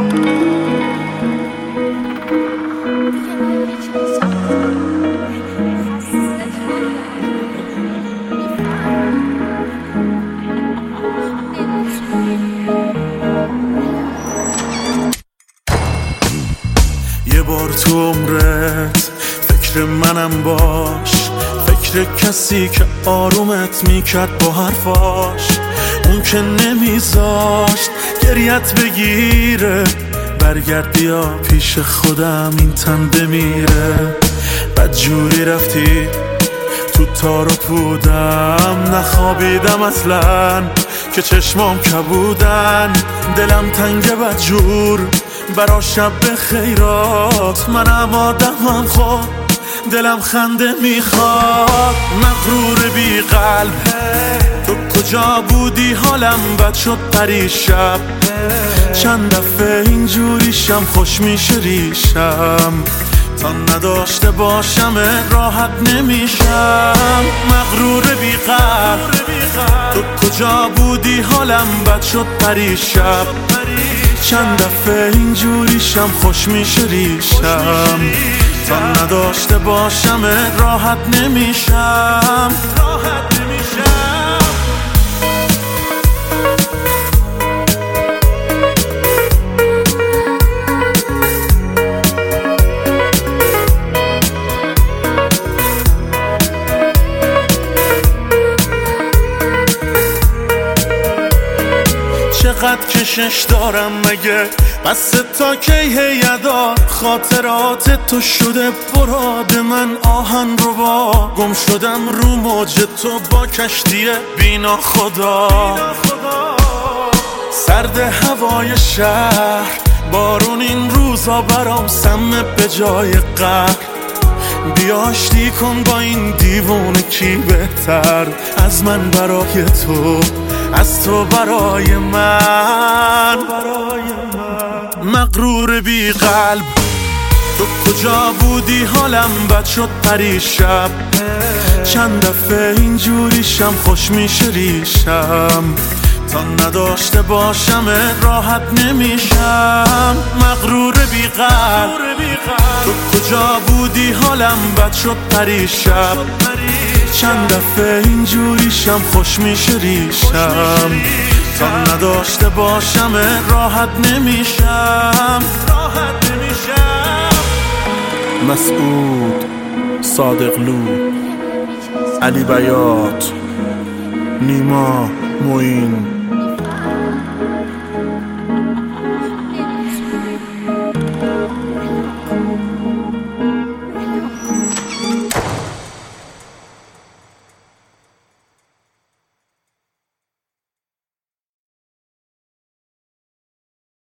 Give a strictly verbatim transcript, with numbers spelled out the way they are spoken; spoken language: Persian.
یه بار تو عمرت فکر منم باش، فکر کسی که آرومت میکرد با حرفاش، اون که نمیذاشت گریت بگیره. برگرد بیا پیش خودم این تن بمیره. بدجوری رفتی تو تار و پودم، نخوابیدم اصلا که چشمام کبودن. دلم تنگ بدجور برا شب خیرات، منم آدمم خود دلم خنده میخواد. مغرور بی قلب تو کجا بودی؟ حالم بد شد پریشب، چند دفعه اینجوریشم خوش میشه ریشم. تا نداشته باشم راحت نمیشم. مغرور بی قلب تو کجا بودی؟ حالم بد شد پریشب، چند دفعه اینجوریشم خوش میشه ریشم. تا نداشته باشم راحت نمیشم. راحت نمیشم. چقدر کشش دارم مگه؟ بس تا کی هیدا؟ خاطرات تو شده براد من آهن رو با. گم شدم رو موج تو با کشتی بینا خدا. سرد هوای شهر، بارون این روزا برام سمه به جای قهر. بیا آشتی کن با این دیوونه، کی بهتر از من برای تو، از تو برای من. مغرور بی قلب تو کجا بودی؟ حالم بد شد پریشب، چند دفعه اینجوریشم خوش میشه ریشم. تا نداشته باشم راحت نمیشم. مغرور بی قلب تو کجا بودی؟ حالم بد شد پریشب، چند دفعه اینجوریشم خوش میشه ریشم. تا نداشته باشم راحت نمیشم. راحت نمیشم. مسعود، صادقلو، علی بیات، نیما، معین.